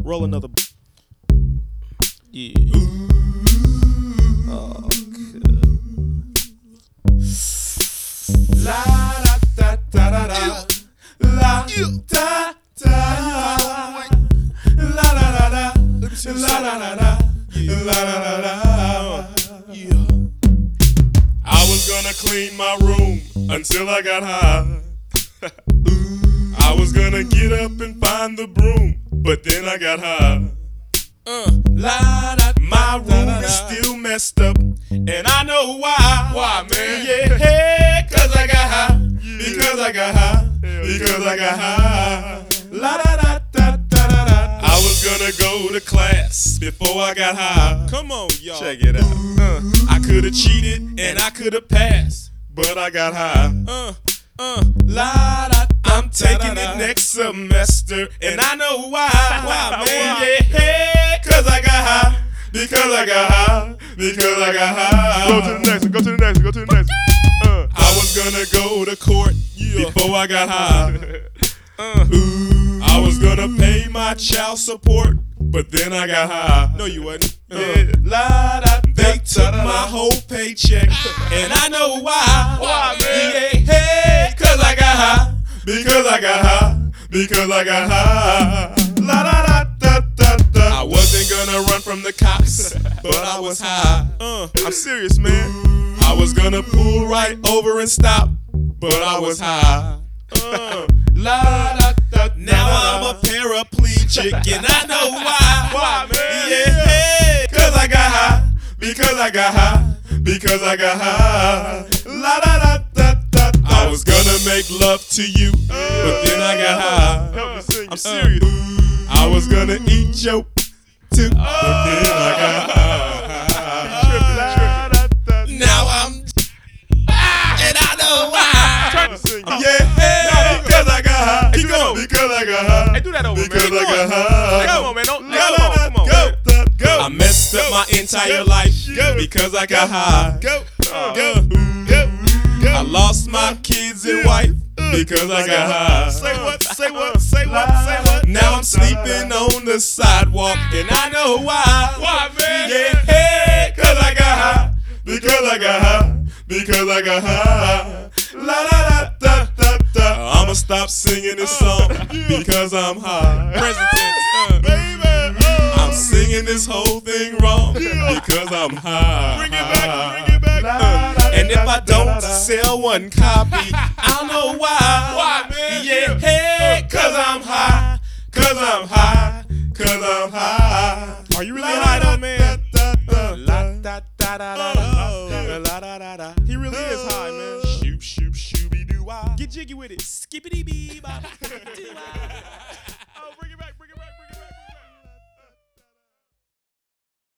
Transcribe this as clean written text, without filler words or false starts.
Roll another. Yeah. Oh, La da da da da da. La da da. La da da da. La da da da. La da da da. Yeah. I was gonna clean my room until I got high. I was gonna get up and find the broom, but then I got high. My room is still messed up, and I know why. Why, man? Yeah, cause I got high. Because I got high. Because I got high. La da da da da da da. I was gonna go to class before I got high. come on, y'all. Check it out. I could've cheated and I could've passed, but I got high. La da. I'm taking it next semester, and I know why. Why, man? Yeah, cause I got high. Because I got high. Because I got high. Go to the next one. Go to the next one. Go to the next one. I was gonna go to court before I got high. I was gonna pay my child support, but then I got high. No, you wasn't. They took my whole paycheck, and I know why. Why, man? Yeah, cause I got high. Because I got high. Because I got high. La da da da da da. I wasn't gonna run from the cops, but I was high. I'm serious, man. I was gonna pull right over and stop, but I was high. La da da. Now I'm a paraplegic, and I know why. Why, man? Yeah, cause I got high. Because I got high. Because I got high. La da da da da. I was gonna make love to you, but then I got high. Help me sing. I'm serious. I was gonna eat your too, but then I got high. Now I'm and I know why. Yeah, because I got high. Keep going. Because I got high. Hey, do that over, Because man. I got high. Hey, come on, man. Don't, come on, man. Go. I messed up my entire life because I got high. I lost my kids and wife because I got high. Say what? Say what? Say what? Say what? Now I'm sleeping on the sidewalk and I know why. Why, man? Yeah, cause I got high. Because I got high. Because I got high. La da da da da. I'ma stop singing this song because I'm high. Present tense. Baby, I'm singing this whole thing wrong because I'm high. Bring it back. Bring it back. And if I don't sell one copy, I don't know why. Why, man? Yeah, hey, cause I'm high. Cause I'm high. Cause I'm high. Are you really high though, man? La da da da da da. La da da da. He really is high, man. Shoop shoop shooby doo wah. Get jiggy with it. Skippity bee bop.